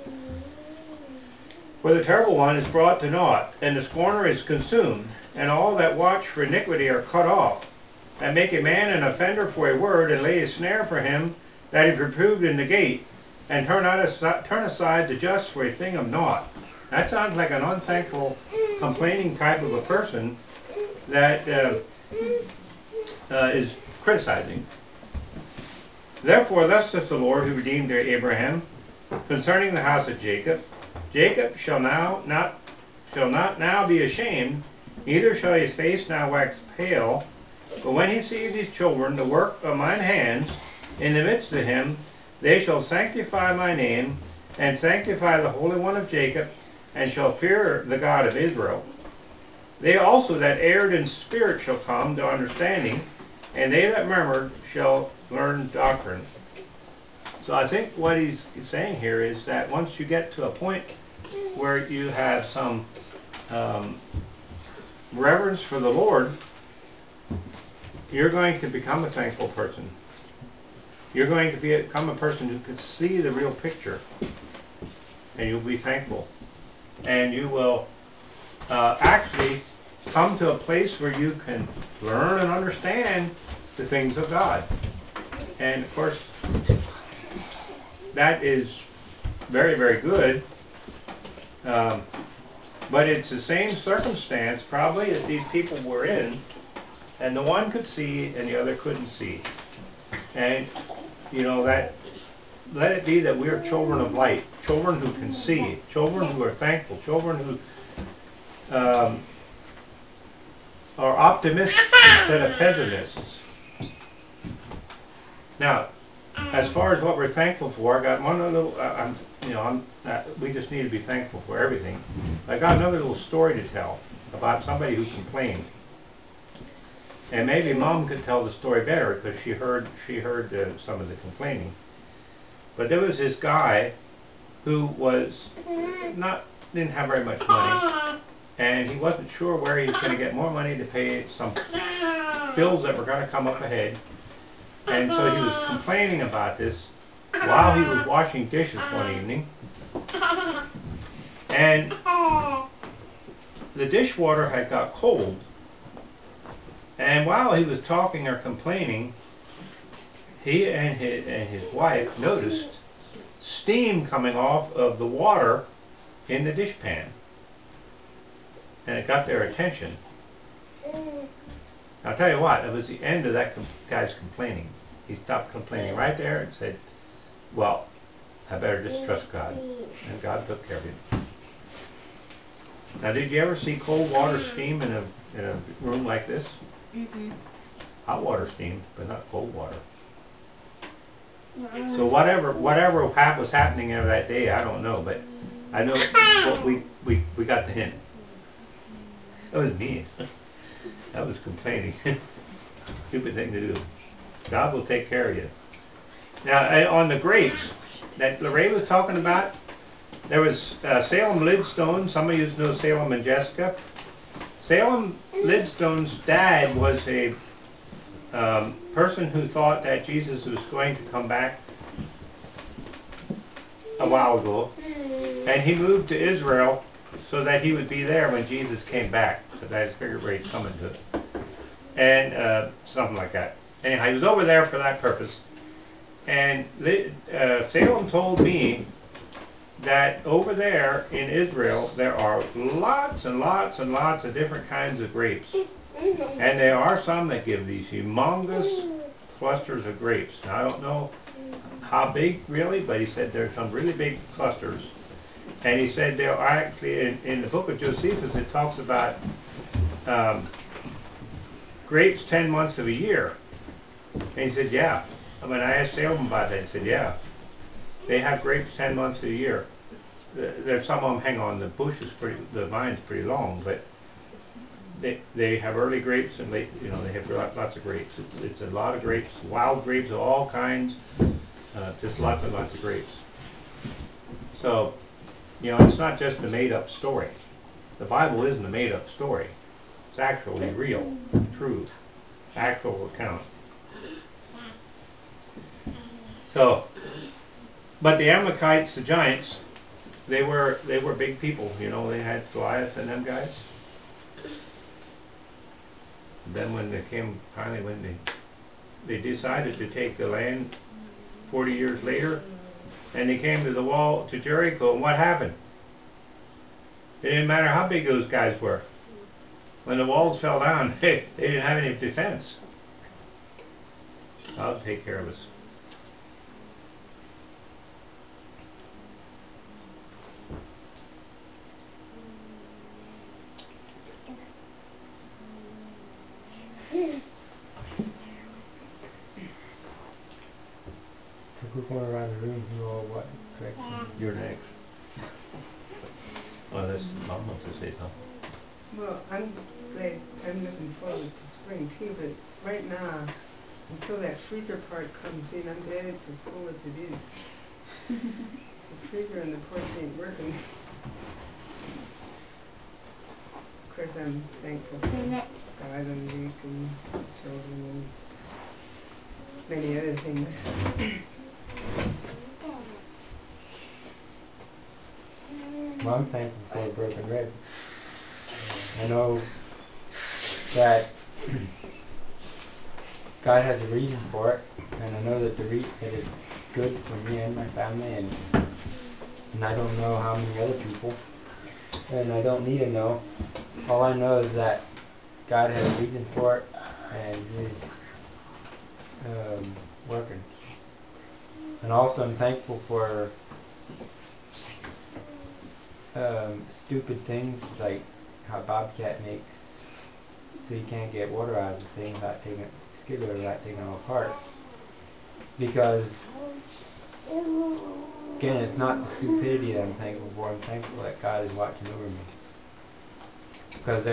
For the terrible one is brought to naught, and the scorner is consumed, and all that watch for iniquity are cut off, and make a man an offender for a word, and lay a snare for him that is reproved in the gate, and turn aside the just for a thing of naught. That sounds like an unthankful, complaining type of a person that is criticizing. Therefore, thus saith the Lord who redeemed Abraham concerning the house of Jacob, Jacob shall not now be ashamed, neither shall his face now wax pale. But when he sees his children, the work of mine hands, in the midst of him, they shall sanctify my name, and sanctify the Holy One of Jacob, and shall fear the God of Israel. They also that erred in spirit shall come to understanding, and they that murmured shall learn doctrine. So I think what he's saying here is that once you get to a point where you have some reverence for the Lord, you're going to become a thankful person. You're going to become a person who can see the real picture, and you'll be thankful. And you will actually come to a place where you can learn and understand the things of God. And of course, that is very, very good. But it's the same circumstance probably that these people were in, and the one could see and the other couldn't see. And that let it be that we are children of light, children who can see, children who are thankful, children who are optimists instead of pessimists. Now, as far as what we're thankful for, I got one little. We just need to be thankful for everything. I got another little story to tell about somebody who complained, and maybe Mom could tell the story better because she heard some of the complaining. But there was this guy who didn't have very much money, and he wasn't sure where he was going to get more money to pay some bills that were going to come up ahead. And so he was complaining about this while he was washing dishes one evening. And the dishwater had got cold. And while he was talking or complaining, he and his wife noticed steam coming off of the water in the dishpan. And it got their attention. I'll tell you what, it was the end of that guy's complaining. He stopped complaining right there and said, well, I better just trust God. And God took care of him. Now, did you ever see cold water steam in a room like this? Mm-mm. Hot water steam, but not cold water. So whatever was happening there that day, I don't know, but I know what we got the hint. That was mean. That was complaining. Stupid thing to do. God will take care of you. Now, on the grapes that Lorraine was talking about, there was Salem Lidstone. Some of you know Salem and Jessica. Salem Lidstone's dad was a person who thought that Jesus was going to come back a while ago, and he moved to Israel so that he would be there when Jesus came back, because I figured where he's coming to, and something like that. Anyhow, he was over there for that purpose, and Salem told me that over there in Israel there are lots and lots and lots of different kinds of grapes. And there are some that give these humongous clusters of grapes. Now, I don't know how big really, but he said there's some really big clusters. And he said there are actually, in the book of Josephus, it talks about grapes 10 months of a year. And he said, yeah. When I asked Salem about that, he said, yeah. They have grapes 10 months of the year. There's some of them hang on the bushes, the vine's pretty long, but they have early grapes and late, they have lots of grapes. It's a lot of grapes, wild grapes of all kinds, just lots and lots of grapes. So, it's not just a made-up story. The Bible isn't a made-up story. It's actually real, true, actual account. So, but the Amalekites, the giants, they were big people. They had Goliath and them guys. And then when they decided to take the land 40 years later, and they came to the wall to Jericho, and what happened? It didn't matter how big those guys were. When the walls fell down, they didn't have any defense. I'll take care of us. So we're going around the room, who all what direction? You're next. Well, that's almost to say something. Well, I'm looking forward to spring too, but right now, until that freezer part comes in, I'm glad it's as full as it is. The freezer and the porch ain't working. Of course, I'm thankful for God and Luke and children and many other things. Well, I'm thankful for a broken rib. I know that God has a reason for it, and I know that that it's good for me and my family, and I don't know how many other people, and I don't need to know. All I know is that God has a reason for it, and He's working. And also I'm thankful for stupid things like how Bobcat makes so you can't get water out of the thing without taking it, skid loader without taking it all apart. Because again, it's not the stupidity that I'm thankful for. I'm thankful that God is watching over me. Because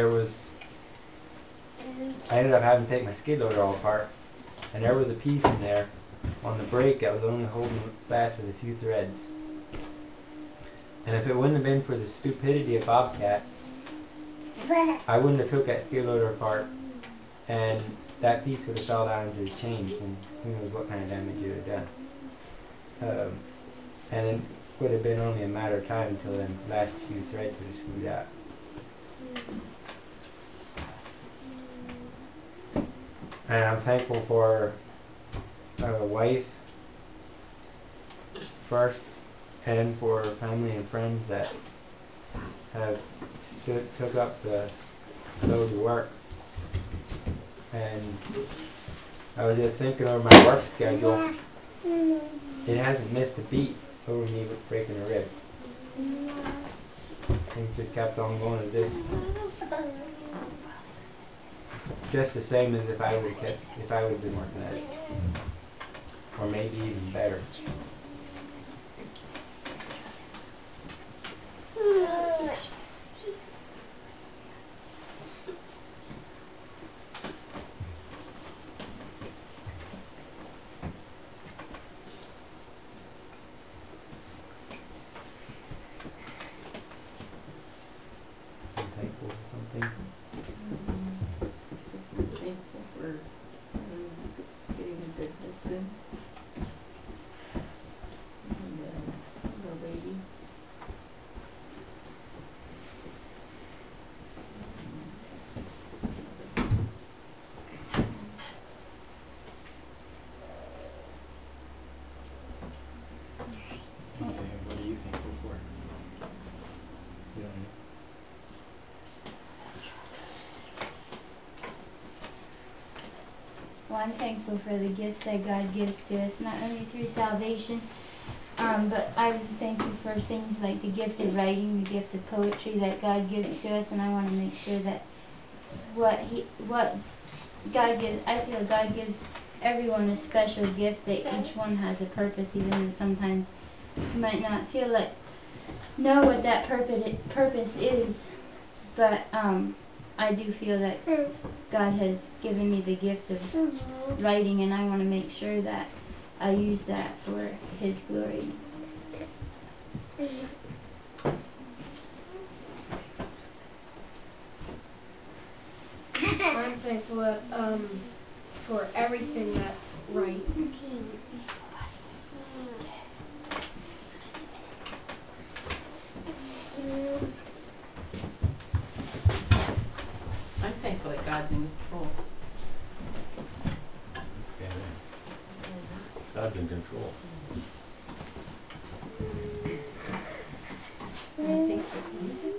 I ended up having to take my skid loader all apart, and there was a piece in there on the brake that was only holding fast with a few threads. And if it wouldn't have been for the stupidity of Bobcat, I wouldn't have took that skid loader apart, and that piece would have fell down into the chain, and who knows what kind of damage it would have done. And it would have been only a matter of time until the last few threads would have screwed out. And I'm thankful for a wife first, and for family and friends that have took up the load of work. And I was just thinking over my work schedule. It hasn't missed a beat over me breaking a rib. Things just kept on going as this. Just the same as if I would have been working at it. or maybe even better. I'm thankful for something. I'm thankful for getting a good husband and a lady. Okay, what are you thankful for? You don't know. Well, I'm thankful for the gifts that God gives to us, not only through salvation, but I would thank you for things like the gift of writing, the gift of poetry that God gives to us, and I want to make sure that what God gives, I feel God gives everyone a special gift, that each one has a purpose, even though sometimes you might not feel like know what that purpose is, but I do feel that God has given me the gift of writing, and I want to make sure that I use that for His glory. I'm thankful for everything that's right. I'm thankful that God's in control. God's in control. I'm thankful for you.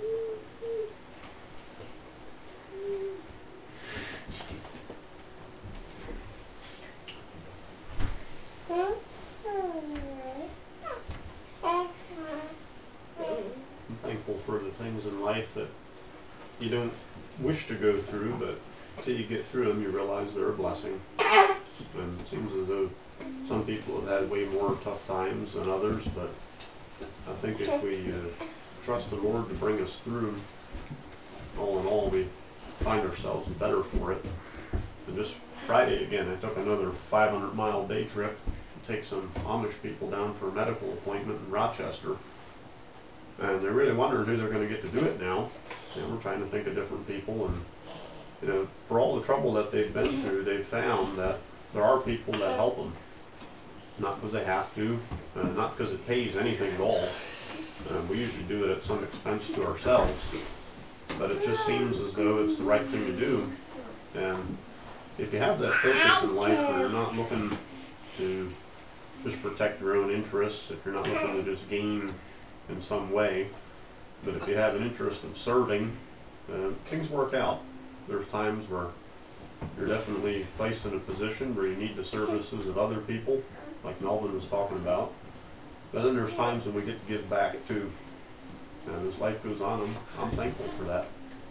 I'm thankful for the things in life that you don't wish to go through, but until you get through them, you realize they're a blessing. And it seems as though some people have had way more tough times than others, but I think if we trust the Lord to bring us through, all in all, we find ourselves better for it. And just Friday again, I took another 500-mile day trip to take some Amish people down for a medical appointment in Rochester. And they're really wondering who they're going to get to do it now. And we're trying to think of different people, and for all the trouble that they've been through, they've found that there are people that help them. Not because they have to, not because it pays anything at all. We usually do it at some expense to ourselves, but it just seems as though it's the right thing to do. And if you have that focus in life where you're not looking to just protect your own interests, if you're not looking to just gain in some way, but if you have an interest of serving, things work out. There's times where you're definitely placed in a position where you need the services of other people, like Melvin was talking about. But then there's times when we get to give back too. And as life goes on, I'm thankful for that.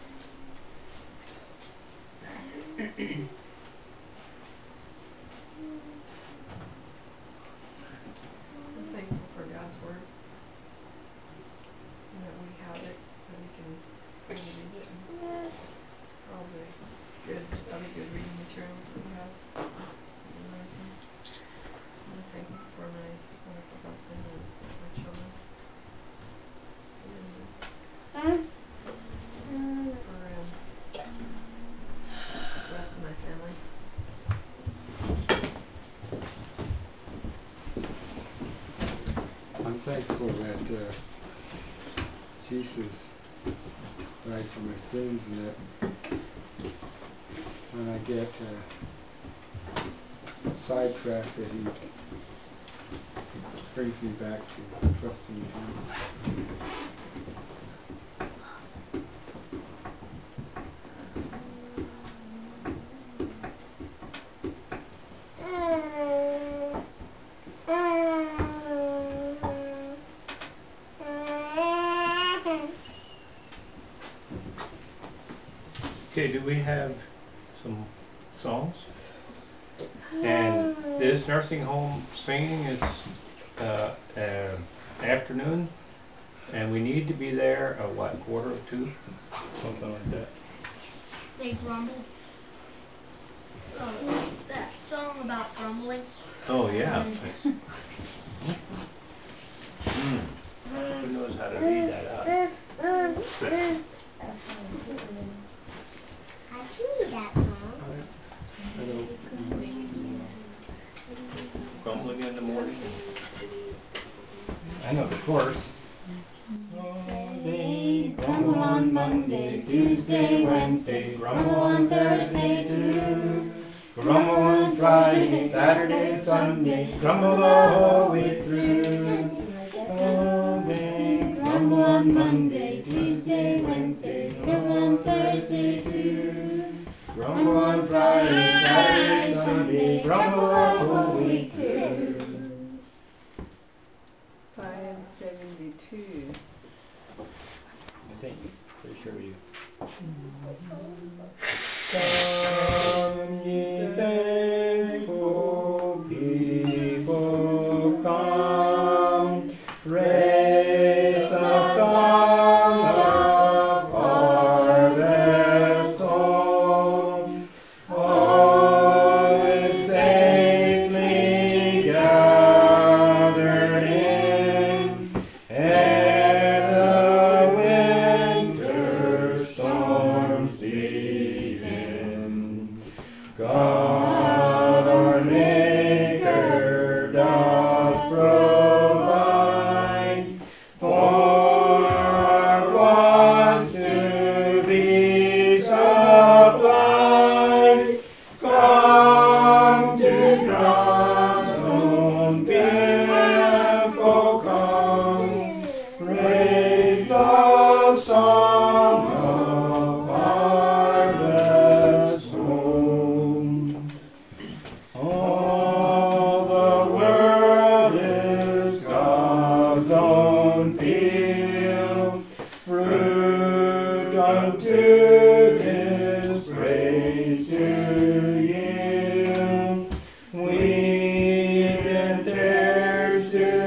I'm thankful for God's Word, and that we have it, and we can read it, and all the other good reading materials that we have. And everything. I'm thankful for my wonderful husband and my children, and for the rest of my family. I'm thankful that Jesus died for my sins, and that when I get sidetracked, that He brings me back to trusting Him. Okay, do we have some songs? And this nursing home singing is afternoon, and we need to be there at what, 1:45, something like that. They grumble. Oh, that song about grumbling. Oh yeah. Who knows how to read that out? I can read that song. Grumbling in the morning. I know the chorus. Monday, grumble on Monday, Tuesday, Wednesday, grumble on Thursday too. Grumble on Friday, Saturday, Sunday, grumble the whole week through. Monday, grumble on Monday, Tuesday, Wednesday, grumble on Thursday too. Grumble on Friday, Saturday, Sunday, grumble the whole week through. 572. I think. Pretty sure you. Come ye thankful people, come, raise the song of harvest song. All is safely gathered in, and the winter storms begin. God our Maker doth provide for our wants to be supplied. Come to God's own people, come, raise the song of harvest home. All the world is God's own field, fruit unto His praise to yield. Wheat and tares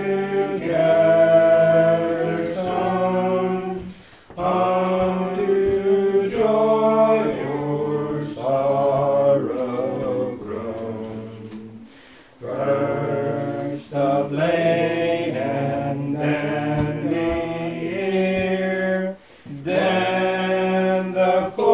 together sown, unto joy or sorrow grown. First the blade and then the ear, then the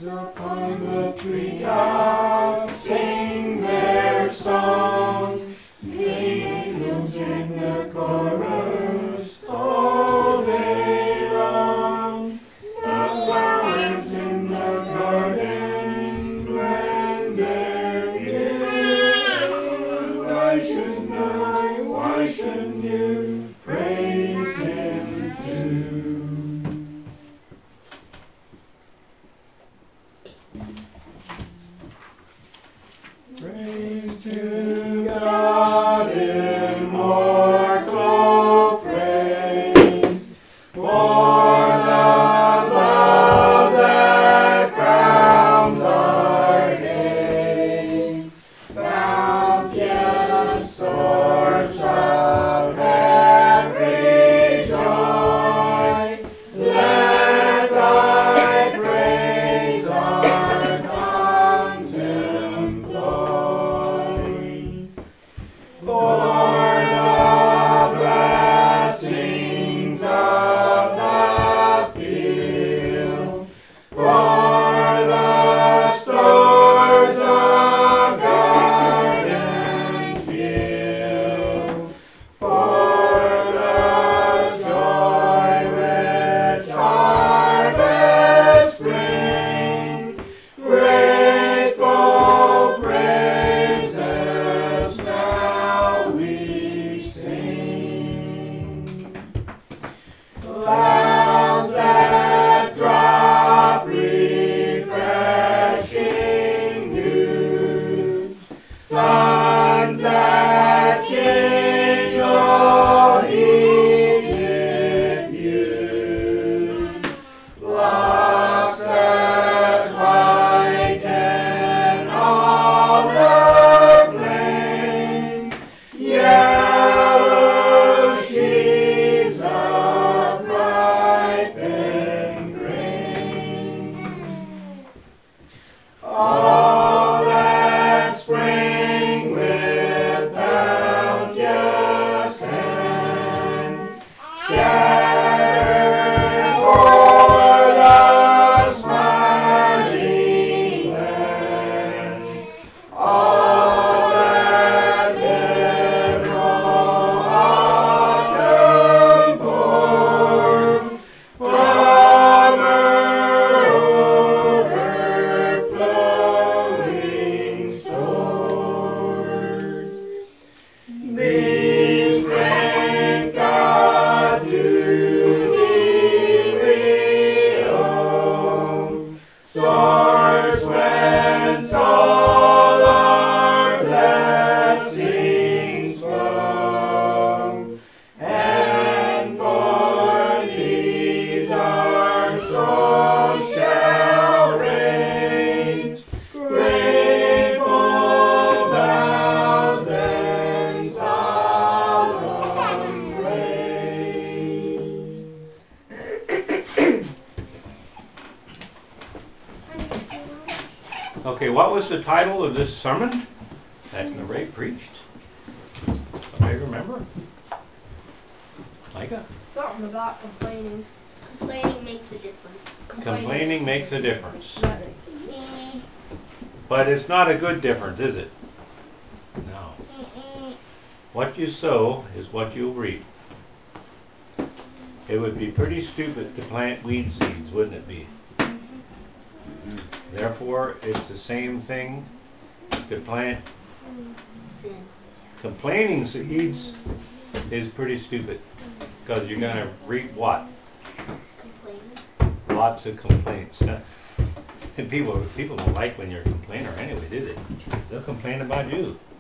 upon the treetops sing their song. Angels in the chorus all day long. The flowers in the garden blend their hymn. Why shouldn't you praise Him too? Praise to God, immortal praise, for the love that crowns our day. Bounteous source of every joy, let Thy praise our tongues employ. For the blessings of the field, for the stores of garden field, for the joy which harvest bring, grateful praises now we sing. Clouds that drop refreshing dew, suns that kindle heated youth, flocks that lighten olive flame, yellow sheaves of ripened grain. All that spring with bounteous hand, scattered o'er the smiling land. All that liberal autumn pours from her overflowing stores. These bring God to thee, own source whence all our blessings flow, and for these our souls shall raise grateful vows and solemn praise. Okay, what was the title of this sermon that Ray preached? Somebody remember? Micah? Something about complaining. Complaining makes a difference. Complaining makes a difference. But it's not a good difference, is it? No. What you sow is what you'll reap. It would be pretty stupid to plant weed seeds, wouldn't it be? Therefore, it's the same thing to plant complaining seeds is pretty stupid, because you're going to reap what? Lots of complaints. And people don't like when you're a complainer anyway, do they? They'll complain about you.